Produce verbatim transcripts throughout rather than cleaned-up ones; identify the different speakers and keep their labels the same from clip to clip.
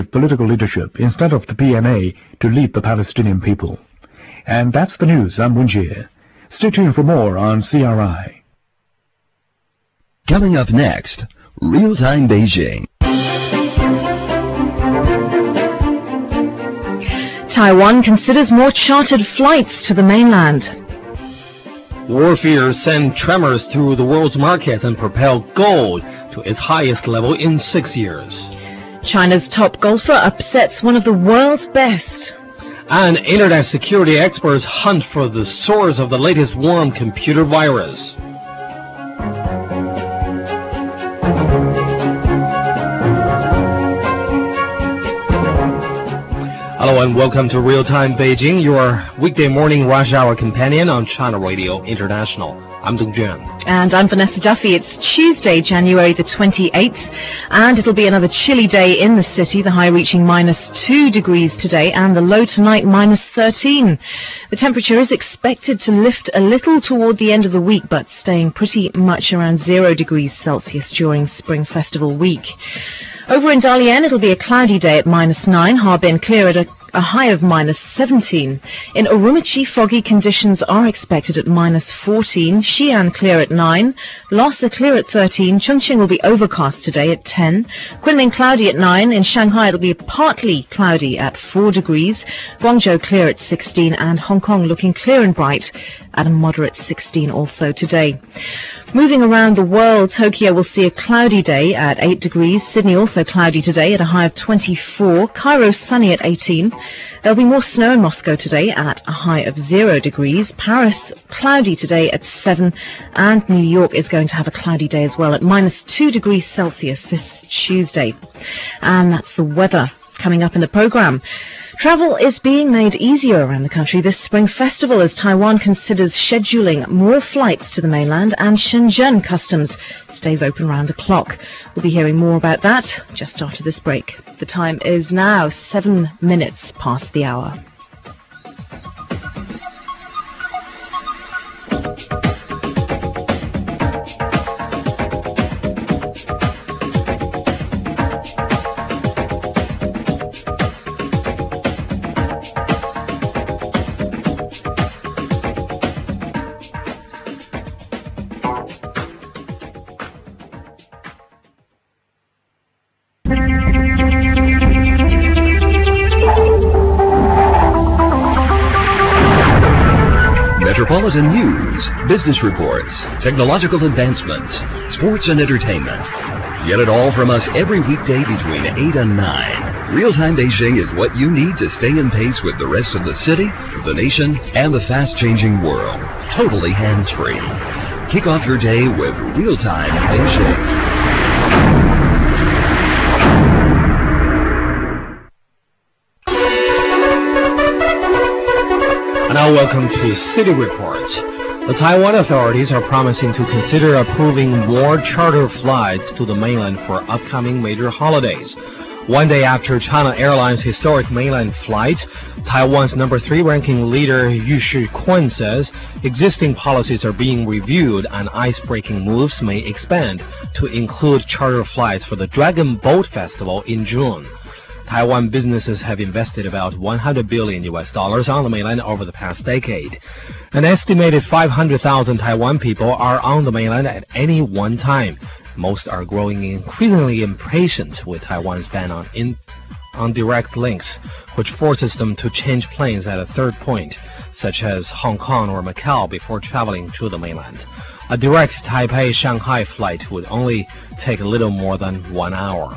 Speaker 1: political leadership instead of the P M A to lead the Palestinian people. And that's the news. I'm Wen Jie. Stay tuned for more on C R I.
Speaker 2: Coming up next, Real Time Beijing.
Speaker 3: Taiwan considers more chartered flights to the mainland.
Speaker 4: War fears send tremors through the world's market and propel gold to its highest level in six years.
Speaker 3: China's top golfer upsets one of the world's best.
Speaker 4: And internet security experts hunt for the source of the latest worm computer virus. Hello and welcome to Real Time Beijing, your weekday morning rush hour companion on China Radio International. I'm Dong Juan.
Speaker 3: And I'm Vanessa Duffy. It's Tuesday, January the twenty-eighth, and it'll be another chilly day in the city, the high reaching minus two degrees today and the low tonight minus thirteen. The temperature is expected to lift a little toward the end of the week, but staying pretty much around zero degrees Celsius during Spring Festival week. Over in Dalian, it'll be a cloudy day at minus nine, Harbin clear at a, a high of minus seventeen. In Urumqi, foggy conditions are expected at minus fourteen, Xi'an clear at nine, Lhasa clear at thirteen, Chongqing will be overcast today at ten, Kunming cloudy at nine, in Shanghai it'll be partly cloudy at four degrees, Guangzhou clear at sixteen, and Hong Kong looking clear and bright at a moderate sixteen also today. Moving around the world, Tokyo will see a cloudy day at eight degrees, Sydney also cloudy today at a high of twenty-four, Cairo sunny at eighteen, there'll be more snow in Moscow today at a high of zero degrees, Paris cloudy today at seven, and New York is going to have a cloudy day as well at minus two degrees Celsius this Tuesday. And that's the weather coming up in the program. Travel is being made easier around the country this Spring Festival as Taiwan considers scheduling more flights to the mainland, and Shenzhen Customs stays open round the clock. We'll be hearing more about that just after this break. The time is now seven minutes past the hour.
Speaker 2: Metropolitan news, business reports, technological advancements, sports and entertainment. Get it all from us every weekday between eight and nine. Real-time Beijing is what you need to stay in pace with the rest of the city, the nation, and the fast-changing world. Totally hands-free. Kick off your day with Real-time Beijing.
Speaker 4: And now welcome to City Reports. The Taiwan authorities are promising to consider approving more charter flights to the mainland for upcoming major holidays. One day after China Airlines' historic mainland flight, Taiwan's number three ranking leader Yu Shi-kun says existing policies are being reviewed and ice-breaking moves may expand to include charter flights for the Dragon Boat Festival in June. Taiwan businesses have invested about one hundred billion U S dollars on the mainland over the past decade. An estimated five hundred thousand Taiwan people are on the mainland at any one time. Most are growing increasingly impatient with Taiwan's ban on, in, on direct links, which forces them to change planes at a third point, such as Hong Kong or Macau, before traveling to the mainland. A direct Taipei-Shanghai flight would only take a little more than one hour.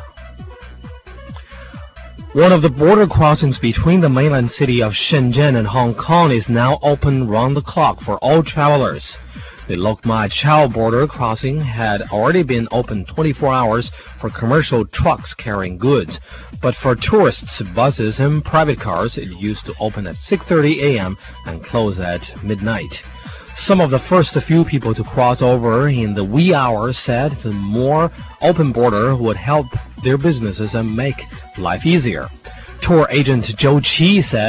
Speaker 4: One of the border crossings between the mainland city of Shenzhen and Hong Kong is now open round the clock for all travelers. The Lok Ma Chau border crossing had already been open twenty-four hours for commercial trucks carrying goods, but for tourists, buses, and private cars, it used to open at six thirty a m and close at midnight. Some of the first few people to cross over in the wee hours said the more open border would help their businesses and make life easier. Tour agent Zhou Qi says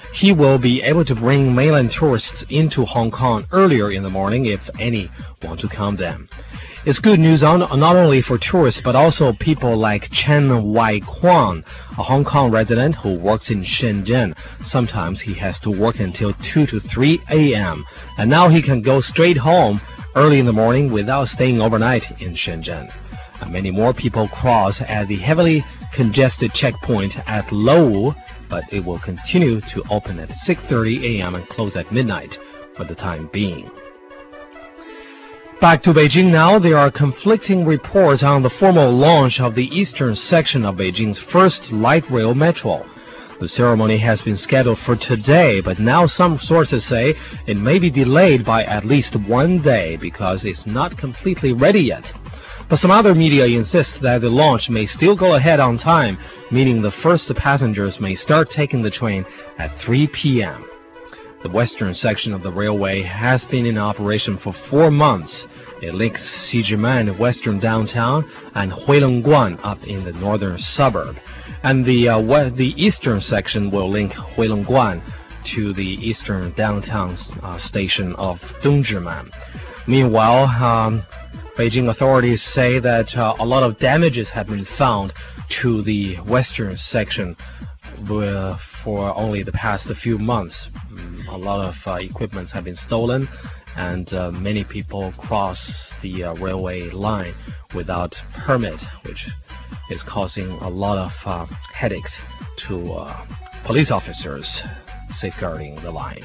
Speaker 4: he will be able to bring mainland tourists into Hong Kong earlier in the morning if any want to come then. It's good news on, not only for tourists but also people like Chen Wai Kwang, a Hong Kong resident who works in Shenzhen. Sometimes he has to work until two to three a m and now he can go straight home early in the morning without staying overnight in Shenzhen. And many more people cross at the heavily congested checkpoint at Lowu, but it will continue to open at six thirty a m and close at midnight for the time being. Back to Beijing now. There are conflicting reports on the formal launch of the eastern section of Beijing's first light rail metro. The ceremony has been scheduled for today, but now some sources say it may be delayed by at least one day because it's not completely ready yet. But some other media insist that the launch may still go ahead on time, meaning the first passengers may start taking the train at three p m The western section of the railway has been in operation for four months. It links Xijimen, western downtown, and Huilongguan up in the northern suburb. And the, uh, the eastern section will link Huilongguan to the eastern downtown uh, station of Dongzhimen. Meanwhile, um, Beijing authorities say that uh, a lot of damages have been found to the western section uh, for only the past few months. A lot of uh, equipment have been stolen, and uh, many people cross the uh, railway line without permit, which is causing a lot of uh, headaches to uh, police officers safeguarding the line.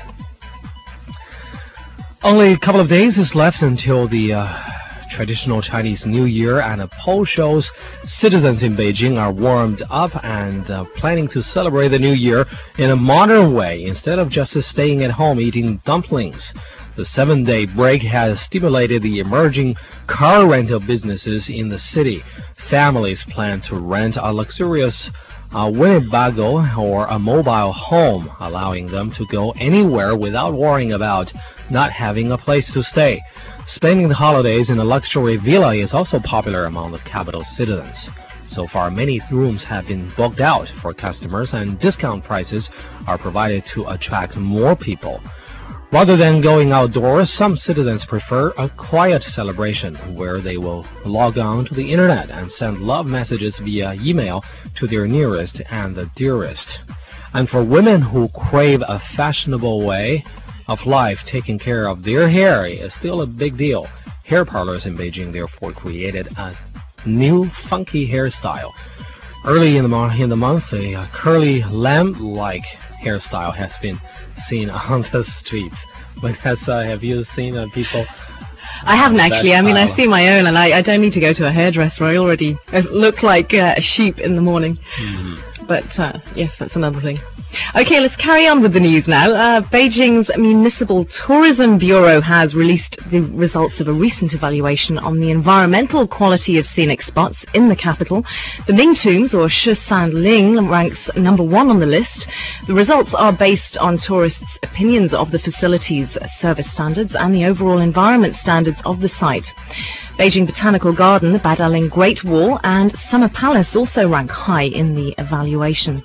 Speaker 4: Only a couple of days is left until the uh, traditional Chinese New Year, and a poll shows citizens in Beijing are warmed up and uh, planning to celebrate the New Year in a modern way instead of just staying at home eating dumplings. The seven-day break has stimulated the emerging car rental businesses in the city. Families plan to rent a luxurious a Winnebago or a mobile home, allowing them to go anywhere without worrying about not having a place to stay. Spending the holidays in a luxury villa is also popular among the capital citizens. So far, many rooms have been booked out for customers, and discount prices are provided to attract more people. Rather than going outdoors, some citizens prefer a quiet celebration where they will log on to the internet and send love messages via email to their nearest and the dearest. And for women who crave a fashionable way of life, taking care of their hair is still a big deal. Hair parlors in Beijing therefore created a new funky hairstyle. Early in the, mo- in the month, a, a curly lamb-like hairstyle has been seen on the streets. But has, uh, have you seen uh, people?
Speaker 3: I haven't actually. I mean, I see my own, and I, I don't need to go to a hairdresser. I already look like uh, a sheep in the morning. Mm-hmm. But uh, yes, that's another thing. Okay, let's carry on with the news now. Uh, Beijing's Municipal Tourism Bureau has released the results of a recent evaluation on the environmental quality of scenic spots in the capital. The Ming Tombs, or Shisanling, ranks number one on the list. The results are based on tourists' opinions of the facilities' service standards and the overall environment standards of the site. Beijing Botanical Garden, the Badaling Great Wall, and Summer Palace also rank high in the evaluation.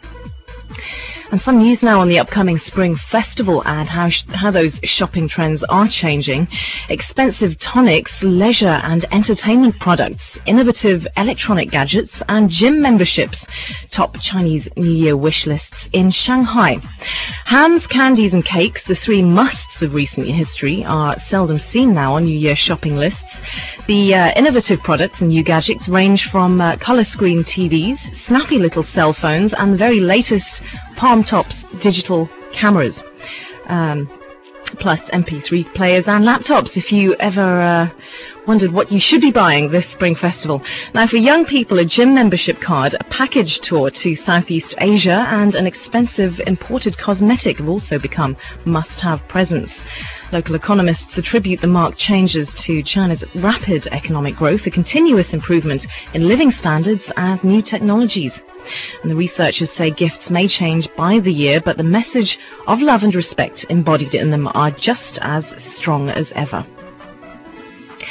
Speaker 3: And some news now on the upcoming Spring Festival and how sh- how those shopping trends are changing. Expensive tonics, leisure and entertainment products, innovative electronic gadgets and gym memberships top Chinese New Year wish lists in Shanghai. Hams, candies and cakes, the three musts of recent history, are seldom seen now on New Year shopping lists. The uh, innovative products and new gadgets range from uh, colour screen T Vs, snappy little cell phones and the very latest Palm Tops digital cameras, um, plus M P three players and laptops, if you ever uh, wondered what you should be buying this Spring Festival. Now, for young people, a gym membership card, a package tour to Southeast Asia, and an expensive imported cosmetic have also become must-have presents. Local economists attribute the marked changes to China's rapid economic growth, a continuous improvement in living standards, and new technologies. And the researchers say gifts may change by the year, but the message of love and respect embodied in them are just as strong as ever.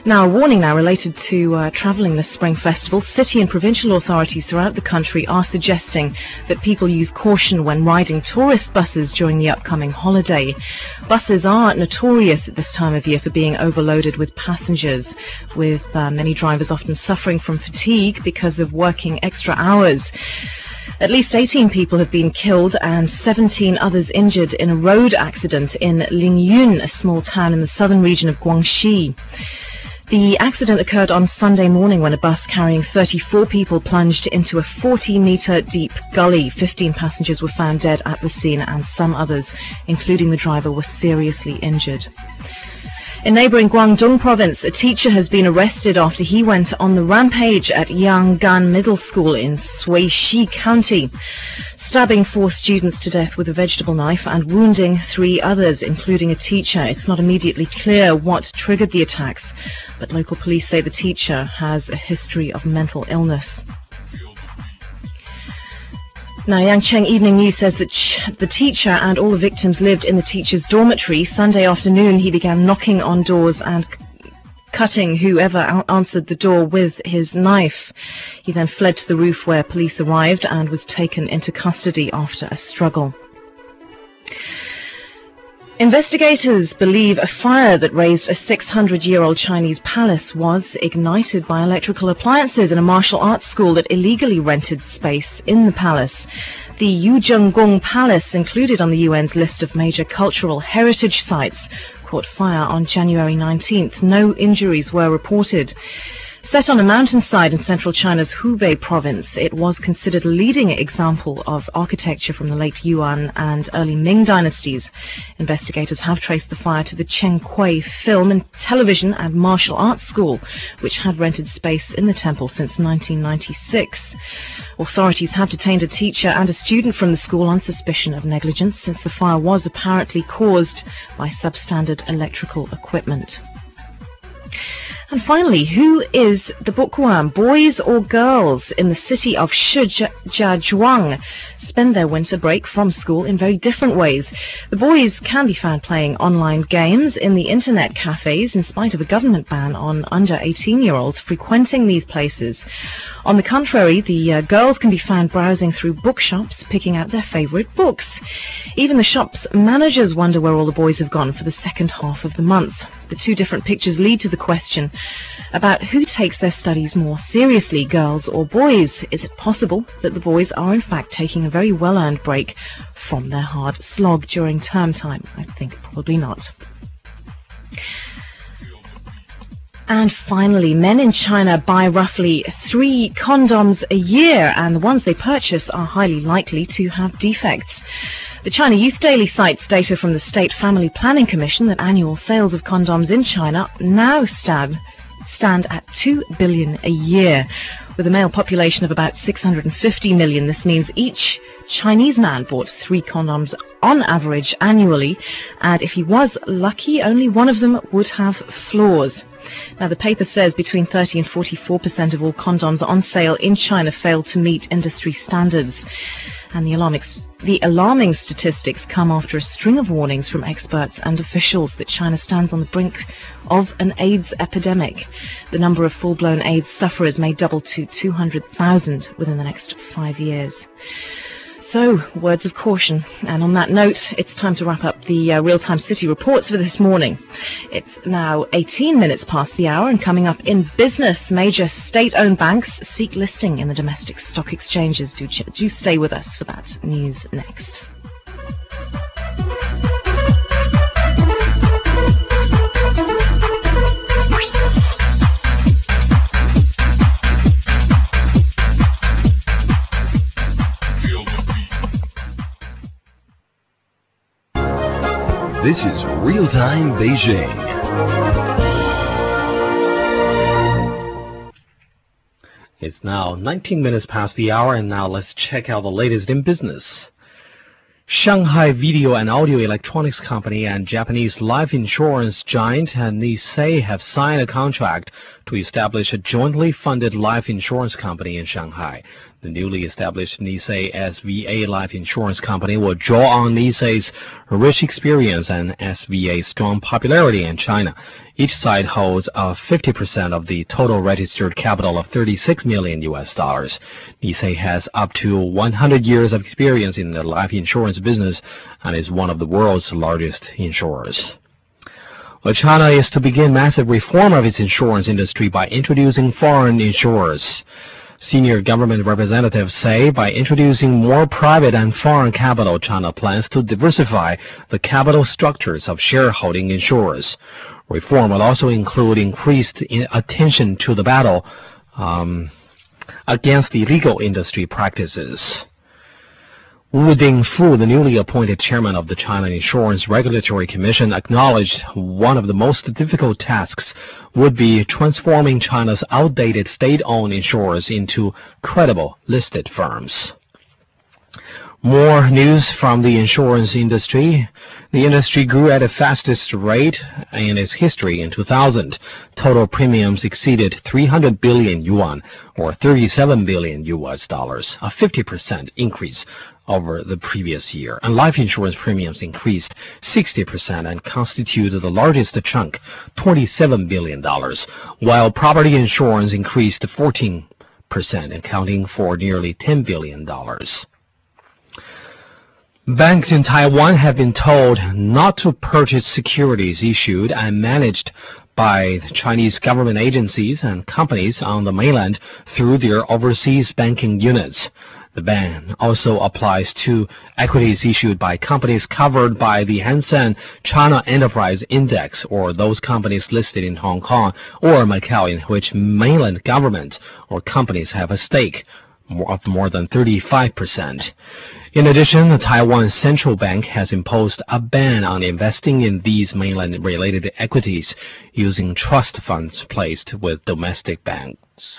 Speaker 3: Now, a warning now related to uh, travelling this Spring Festival. City and provincial authorities throughout the country are suggesting that people use caution when riding tourist buses during the upcoming holiday. Buses are notorious at this time of year for being overloaded with passengers, with uh, many drivers often suffering from fatigue because of working extra hours. At least eighteen people have been killed and seventeen others injured in a road accident in Lingyun, a small town in the southern region of Guangxi. The accident occurred on Sunday morning when a bus carrying thirty-four people plunged into a forty metre deep gully. fifteen passengers were found dead at the scene and some others, including the driver, were seriously injured. In neighbouring Guangdong province, a teacher has been arrested after he went on the rampage at Yanggan Middle School in Suishi County, stabbing four students to death with a vegetable knife and wounding three others, including a teacher. It's not immediately clear what triggered the attacks, but local police say the teacher has a history of mental illness. Now, Yangcheng Evening News says that ch the teacher and all the victims lived in the teacher's dormitory. Sunday afternoon, he began knocking on doors and cutting whoever answered the door with his knife. He then fled to the roof where police arrived and was taken into custody after a struggle. Investigators believe a fire that razed a six hundred year old Chinese palace was ignited by electrical appliances in a martial arts school that illegally rented space in the palace. The Yuzhenggong Palace, included on the U N's list of major cultural heritage sites, caught fire on January nineteenth. No injuries were reported. Set on a mountainside in central China's Hubei province, it was considered a leading example of architecture from the late Yuan and early Ming dynasties. Investigators have traced the fire to the Chengquei Film and Television and Martial Arts School, which had rented space in the temple since nineteen ninety-six. Authorities have detained a teacher and a student from the school on suspicion of negligence, since the fire was apparently caused by substandard electrical equipment. And finally, who is the bookworm? Boys or girls in the city of Shijiazhuang spend their winter break from school in very different ways. The boys can be found playing online games in the internet cafes in spite of a government ban on under eighteen year olds frequenting these places. On the contrary, the uh, girls can be found browsing through bookshops, picking out their favourite books. Even the shop's managers wonder where all the boys have gone for the second half of the month. The two different pictures lead to the question about who takes their studies more seriously, girls or boys. Is it possible that the boys are in fact taking a very well-earned break from their hard slog during term time? I think probably not. And finally, men in China buy roughly three condoms a year, and the ones they purchase are highly likely to have defects. The China Youth Daily cites data from the State Family Planning Commission that annual sales of condoms in China now stand, stand at two billion a year. With a male population of about six hundred fifty million, this means each Chinese man bought three condoms on average annually, and if he was lucky, only one of them would have flaws. Now, the paper says between thirty and forty-four percent of all condoms on sale in China fail to meet industry standards. And the alarming, the alarming statistics come after a string of warnings from experts and officials that China stands on the brink of an AIDS epidemic. The number of full-blown AIDS sufferers may double to two hundred thousand within the next five years. So, words of caution. And on that note, it's time to wrap up the uh, Real-Time City Reports for this morning. It's now eighteen minutes past the hour, and coming up in business, major state-owned banks seek listing in the domestic stock exchanges. Do, do stay with us for that news next.
Speaker 2: This is Real-Time Beijing.
Speaker 4: It's now nineteen minutes past the hour, and now let's check out the latest in business. Shanghai video and audio electronics company and Japanese life insurance giant Nissay have signed a contract to establish a jointly funded life insurance company in Shanghai. The newly established Nisei S V A Life Insurance Company will draw on Nisei's rich experience and S V A's strong popularity in China. Each side holds uh, fifty percent of the total registered capital of thirty-six million U S dollars. Nisei has up to one hundred years of experience in the life insurance business and is one of the world's largest insurers. Well, China is to begin massive reform of its insurance industry by introducing foreign insurers. Senior government representatives say by introducing more private and foreign capital, China plans to diversify the capital structures of shareholding insurers. Reform will also include increased attention to the battle um, against illegal industry practices. Wu Dingfu, the newly appointed chairman of the China Insurance Regulatory Commission, acknowledged one of the most difficult tasks would be transforming China's outdated state-owned insurers into credible listed firms. More news from the insurance industry. The industry grew at the fastest rate in its history in two thousand. Total premiums exceeded three hundred billion yuan, or thirty-seven billion U S dollars, a fifty percent increase over the previous year. And life insurance premiums increased sixty percent and constituted the largest chunk, twenty-seven billion dollars, while property insurance increased fourteen percent, accounting for nearly ten billion dollars. Banks in Taiwan have been told not to purchase securities issued and managed by Chinese government agencies and companies on the mainland through their overseas banking units. The ban also applies to equities issued by companies covered by the Hang Seng China Enterprise Index, or those companies listed in Hong Kong or Macau in which mainland governments or companies have a stake of more than thirty-five percent. In addition, the Taiwan Central Bank has imposed a ban on investing in these mainland-related equities using trust funds placed with domestic banks.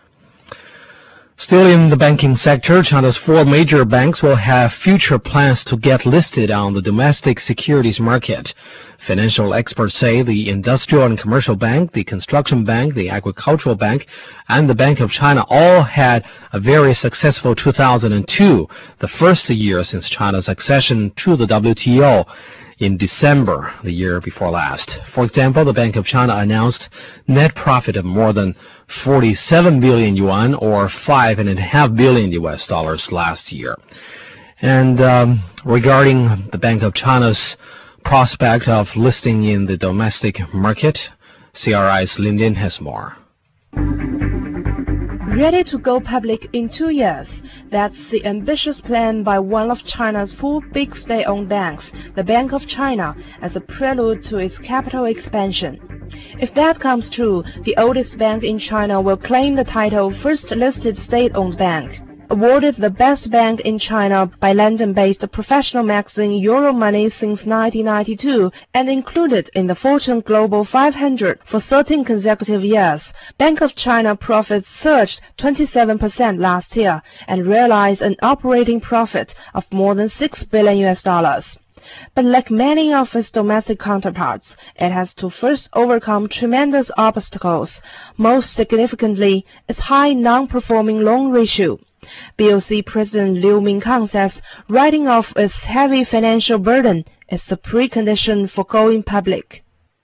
Speaker 4: Still in the banking sector, China's four major banks will have future plans to get listed on the domestic securities market. Financial experts say the Industrial and Commercial Bank, the Construction Bank, the Agricultural Bank, and the Bank of China all had a very successful two thousand two, the first year since China's accession to the W T O in December the year before last. For example, the Bank of China announced net profit of more than forty-seven billion yuan, or five and a half billion U S dollars last year. And um, regarding the Bank of China's prospect of listing in the domestic market, C R I's Lin Lin has more.
Speaker 5: Ready to go public in two years. That's the ambitious plan by one of China's four big state-owned banks, the Bank of China, as a prelude to its capital expansion. If that comes true, the oldest bank in China will claim the title First Listed State-Owned Bank. Awarded the best bank in China by London-based professional magazine Euromoney since nineteen ninety-two and included in the Fortune Global five hundred for thirteen consecutive years, Bank of China profits surged twenty-seven percent last year and realized an operating profit of more than six billion U S dollars. But like many of its domestic counterparts, it has to first overcome tremendous obstacles, most significantly its high non-performing loan ratio. B O C President Liu Mingkang says writing off its heavy financial burden is the precondition for going public.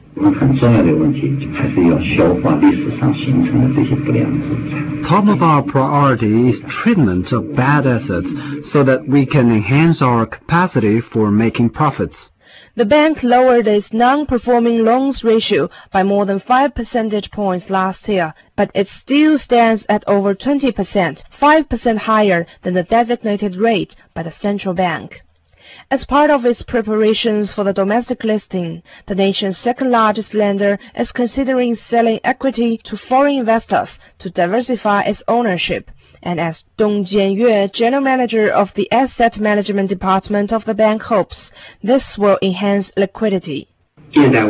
Speaker 6: Top of our priority is treatment of bad assets so that we can enhance our capacity for making profits.
Speaker 5: The bank lowered its non-performing loans ratio by more than five percentage points last year, but it still stands at over twenty percent, five percent higher than the designated rate by the central bank. As part of its preparations for the domestic listing, the nation's second-largest lender is considering selling equity to foreign investors to diversify its ownership. And as Dong Jianyue, general manager of the asset management department of the bank, hopes, this will enhance liquidity.
Speaker 6: We have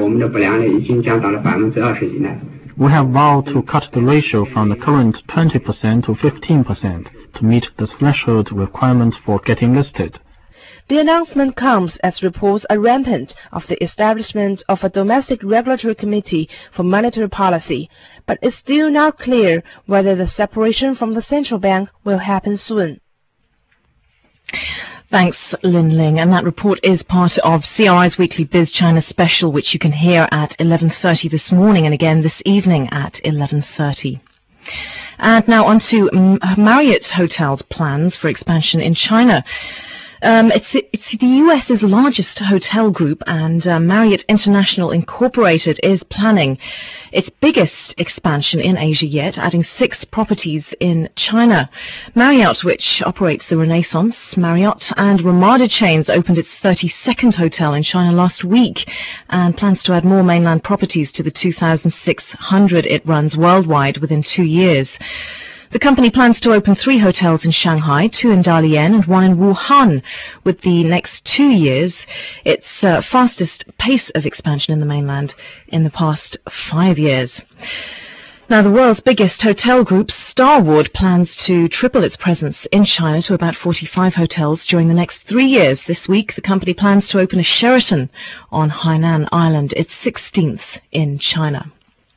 Speaker 6: vowed to cut the ratio from the current twenty percent to fifteen percent to meet the threshold requirements for getting listed.
Speaker 5: The announcement comes as reports are rampant of the establishment of a domestic regulatory committee for monetary policy, but it's still not clear whether the separation from the central bank will happen soon.
Speaker 3: Thanks, Lin Ling. And that report is part of C R I's Weekly Biz China special, which you can hear at eleven thirty this morning and again this evening at eleven thirty. And now on to Marriott Hotel's plans for expansion in China. Um, it's, it's the U S's largest hotel group, and uh, Marriott International Incorporated is planning its biggest expansion in Asia yet, adding six properties in China. Marriott, which operates the Renaissance, Marriott, and Ramada chains, opened its thirty-second hotel in China last week and plans to add more mainland properties to the two thousand six hundred it runs worldwide within two years. The company plans to open three hotels in Shanghai, two in Dalian and one in Wuhan, with the next two years its uh, fastest pace of expansion in the mainland in the past five years. Now, the world's biggest hotel group, Starwood, plans to triple its presence in China to about forty-five hotels during the next three years. This week, the company plans to open a Sheraton on Hainan Island, its sixteenth in China.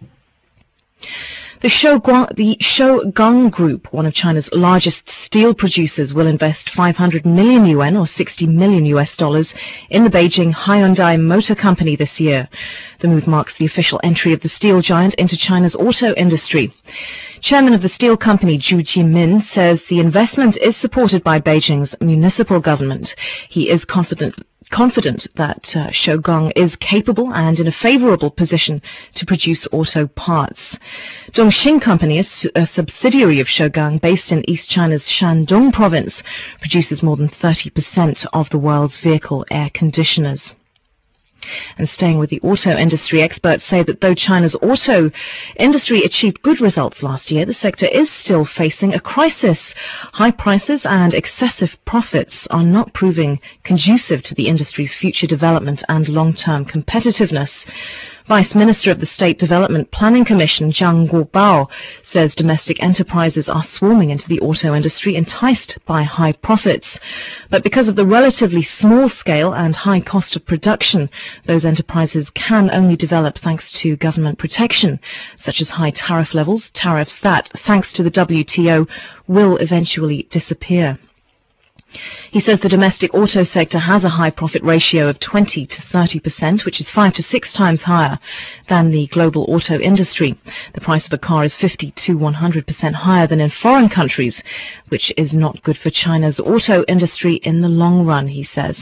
Speaker 3: The Shougang, the Shougang Group, one of China's largest steel producers, will invest five hundred million yuan or sixty million U S dollars in the Beijing Hyundai Motor Company this year. The move marks the official entry of the steel giant into China's auto industry. Chairman of the steel company, Zhu Jimin, says the investment is supported by Beijing's municipal government. He is confident confident that uh, Shougang is capable and in a favorable position to produce auto parts. Dongxing Company, a, a subsidiary of Shougang based in East China's Shandong province, produces more than thirty percent of the world's vehicle air conditioners. And staying with the auto industry, experts say that though China's auto industry achieved good results last year, the sector is still facing a crisis. High prices and excessive profits are not proving conducive to the industry's future development and long-term competitiveness. Vice Minister of the State Development Planning Commission, Zhang Guobao, says domestic enterprises are swarming into the auto industry, enticed by high profits. But because of the relatively small scale and high cost of production, those enterprises can only develop thanks to government protection, such as high tariff levels, tariffs that, thanks to the W T O, will eventually disappear. He says the domestic auto sector has a high profit ratio of twenty to thirty percent, which is five to six times higher than the global auto industry. The price of a car is fifty to one hundred percent higher than in foreign countries, which is not good for China's auto industry in the long run, he says.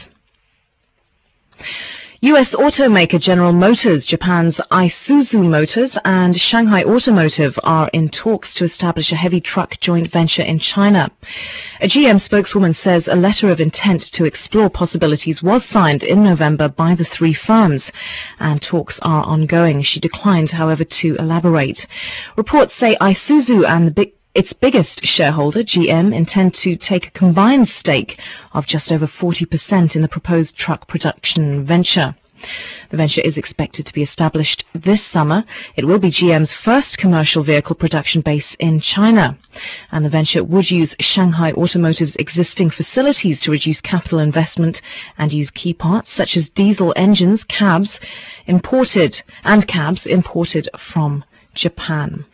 Speaker 3: U S automaker General Motors, Japan's Isuzu Motors, and Shanghai Automotive are in talks to establish a heavy truck joint venture in China. A G M spokeswoman says a letter of intent to explore possibilities was signed in November by the three firms, and talks are ongoing. She declined, however, to elaborate. Reports say Isuzu and the big Its biggest shareholder, G M, intend to take a combined stake of just over forty percent in the proposed truck production venture. The venture is expected to be established this summer. It will be G M's first commercial vehicle production base in China. And the venture would use Shanghai Automotive's existing facilities to reduce capital investment and use key parts such as diesel engines, cabs imported, and cabs imported from Japan.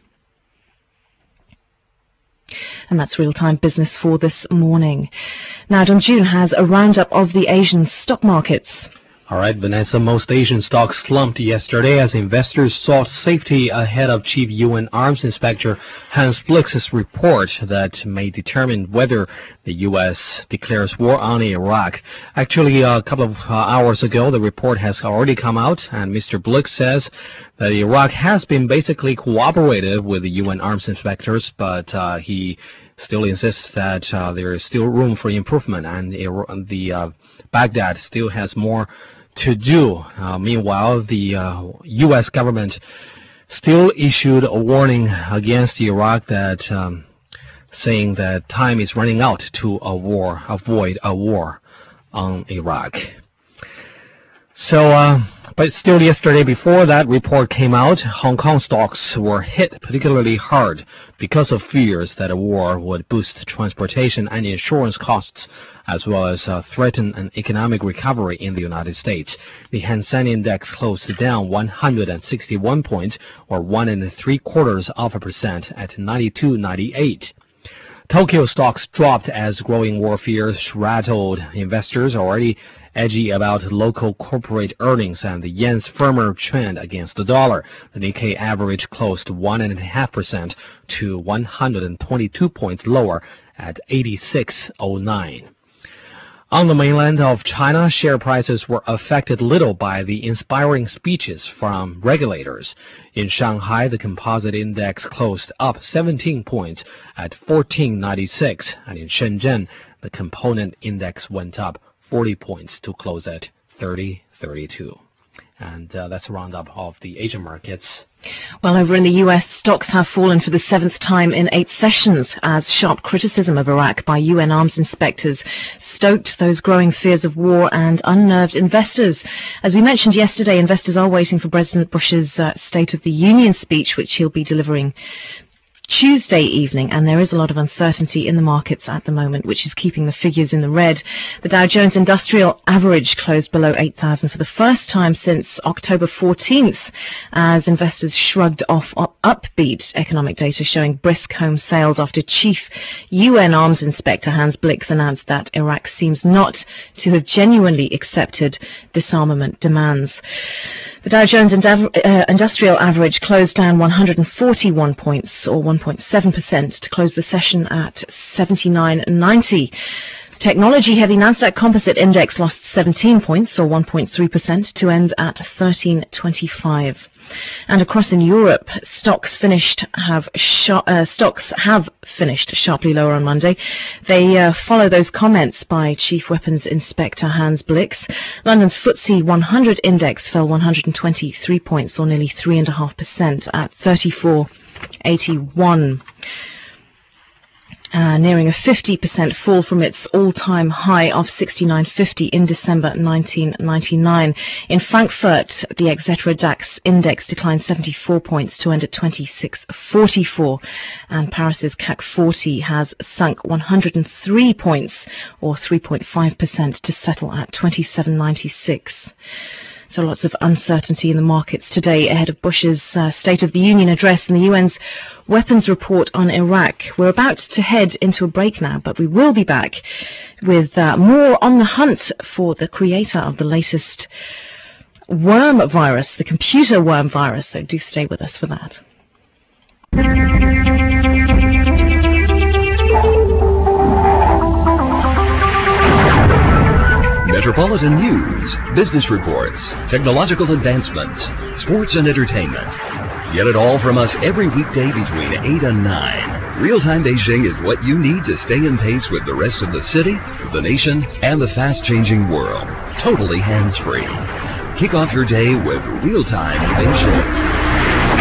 Speaker 3: And that's real-time business for this morning. Now, Dong Jun has a roundup of the Asian stock markets.
Speaker 4: All right, Vanessa, most Asian stocks slumped yesterday as investors sought safety ahead of Chief U N Arms Inspector Hans Blix's report that may determine whether the U S declares war on Iraq. Actually, a couple of uh, hours ago, the report has already come out, and Mister Blix says that Iraq has been basically cooperative with the U N arms inspectors, but uh, he still insists that uh, there is still room for improvement, and the uh, Baghdad still has more to do. Uh, meanwhile, the uh, U S government still issued a warning against Iraq that um, saying that time is running out to a war, avoid a war on Iraq. So, uh, but still yesterday, before that report came out, Hong Kong stocks were hit particularly hard because of fears that a war would boost transportation and insurance costs as well as uh, threaten an economic recovery in the United States. The Hang Seng Index closed down one hundred sixty-one points, or one and three quarters of a percent, at ninety-two ninety-eight. Tokyo stocks dropped as growing war fears rattled investors already edgy about local corporate earnings and the yen's firmer trend against the dollar. The Nikkei average closed one and a half percent to one hundred twenty-two points lower at eighty-six oh nine. On the mainland of China, share prices were affected little by the inspiring speeches from regulators. In Shanghai, the composite index closed up seventeen points at fourteen ninety-six, and in Shenzhen, the component index went up forty points to close at thirty thirty-two. And uh, that's a roundup of the Asian markets.
Speaker 3: Well, over in the U S, stocks have fallen for the seventh time in eight sessions as sharp criticism of Iraq by U N arms inspectors stoked those growing fears of war and unnerved investors. As we mentioned yesterday, investors are waiting for President Bush's uh, State of the Union speech, which he'll be delivering Tuesday evening, and there is a lot of uncertainty in the markets at the moment, which is keeping the figures in the red. The Dow Jones Industrial Average closed below eight thousand for the first time since October fourteenth, as investors shrugged off upbeat economic data showing brisk home sales after Chief U N Arms Inspector Hans Blix announced that Iraq seems not to have genuinely accepted disarmament demands. The Dow Jones Industrial Average closed down one hundred forty-one points, or one point seven percent, to close the session at seventy-nine ninety. Technology-heavy Nasdaq Composite Index lost seventeen points, or one point three percent, to end at thirteen twenty-five. And across in Europe, stocks finished have sh- uh, stocks have finished sharply lower on Monday. They uh, follow those comments by Chief Weapons Inspector Hans Blix. London's F T S E one hundred index fell one hundred twenty-three points, or nearly three and a half percent, at thirty-four eighty-one. Uh, nearing a fifty percent fall from its all-time high of sixty-nine fifty in December nineteen ninety-nine. In Frankfurt, the Xetra DAX index declined seventy-four points to end at twenty-six forty-four, and Paris's C A C forty has sunk one hundred three points, or three point five percent, to settle at twenty-seven ninety-six. So lots of uncertainty in the markets today ahead of Bush's uh, State of the Union address and the U N's weapons report on Iraq. We're about to head into a break now, but we will be back with uh, more on the hunt for the creator of the latest worm virus, the computer worm virus, so do stay with us for that.
Speaker 2: Metropolitan news, business reports, technological advancements, sports and entertainment. Get it all from us every weekday between eight and nine. Real-Time Beijing is what you need to stay in pace with the rest of the city, the nation, and the fast-changing world. Totally hands-free. Kick off your day with Real-Time Beijing.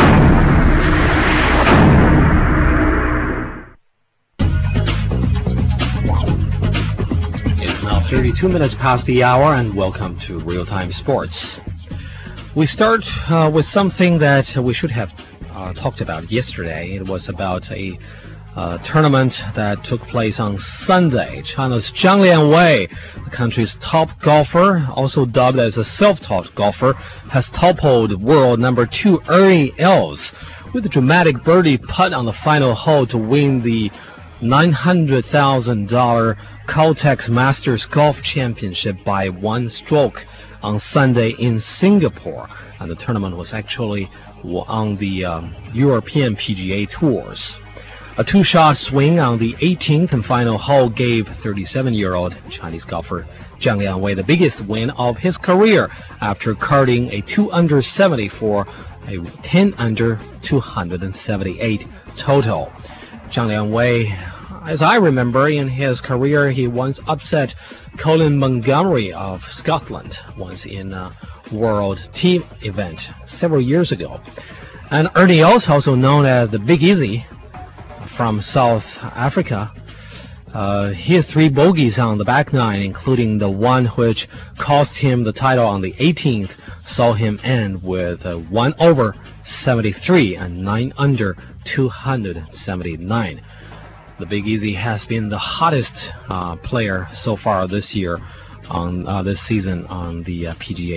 Speaker 4: thirty-two minutes past the hour, and welcome to Real-Time Sports. We start uh, with something that we should have uh, talked about yesterday. It was about a uh, tournament that took place on Sunday. China's Zhang Lianwei, the country's top golfer, also dubbed as a self-taught golfer, has toppled world number two Ernie Els with a dramatic birdie putt on the final hole to win the nine hundred thousand dollars Caltex Masters Golf Championship by one stroke on Sunday in Singapore. And the tournament was actually on the um, European P G A Tours. A two-shot swing on the eighteenth and final hole gave thirty-seven-year-old Chinese golfer Zhang Lianwei the biggest win of his career after carding a two under seventy for a ten under two hundred seventy-eight total. Zhang Lianwei, as I remember, in his career, he once upset Colin Montgomery of Scotland, once in a world team event several years ago. And Ernie Els, also known as the Big Easy from South Africa, uh, he had three bogeys on the back nine, including the one which cost him the title on the eighteenth, saw him end with a one over seventy-three and nine under two hundred seventy-nine. The Big Easy has been the hottest uh, player so far this year, on uh, this season on the uh, P G A